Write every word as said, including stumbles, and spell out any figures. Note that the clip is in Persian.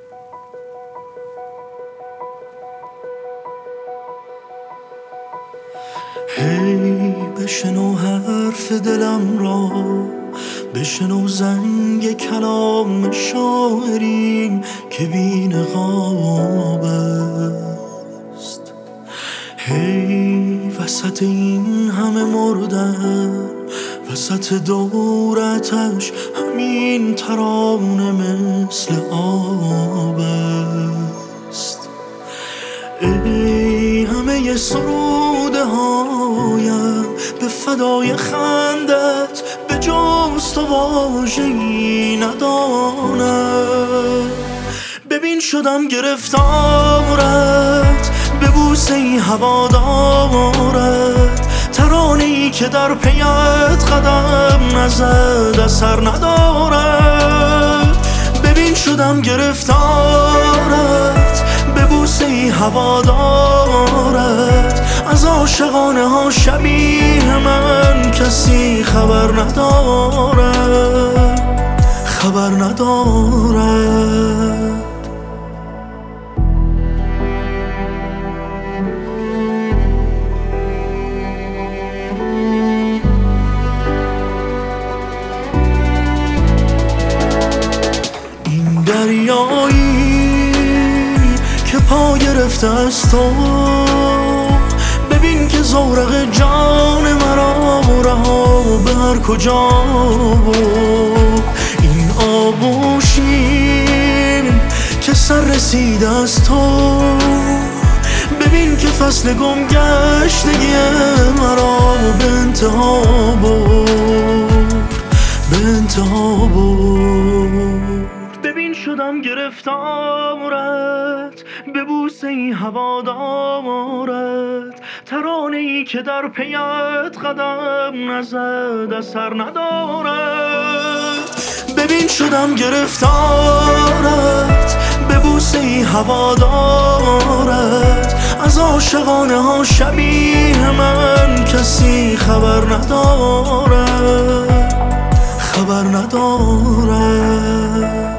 هی بشنو حرف دلم را، بشنو زنگ کلام شاعرین که بی نقاب است. هی وسط این همه مردن، وسط دورتش همین ترانه مثل آب است. ای همه سروده هایم به فدای خندت، به جز تو واژه‌ای ندانم. ببین شدم گرفتارت، به بوسه‌ای هوادارت، ترانه‌ای که در پیت قدم نزد اثر ندارد. ببین شدم گرفتارت، به بوسه‌ای هوادارت، از عاشقانه ها شبیه من کسی خبر ندارد، خبر ندارد. این دریایی که پا گرفته از تو، ببین که زورق جان مرا رها به هر کجا بود. این آغوشی که سر رسید از تو، ببین که فصل گم گشتگی مرا به انتها برد، به انتها برد. ببین شدم گرفتارت، به بوسه‌ای هوادارت، ترانه‌ای که در پیت قدم نزد اثر ندارد. ببین شدم گرفتارت، به بوسه‌ای هوادارت، از عاشقانه ها شبیه من کسی خبر ندارد، خبر ندارد.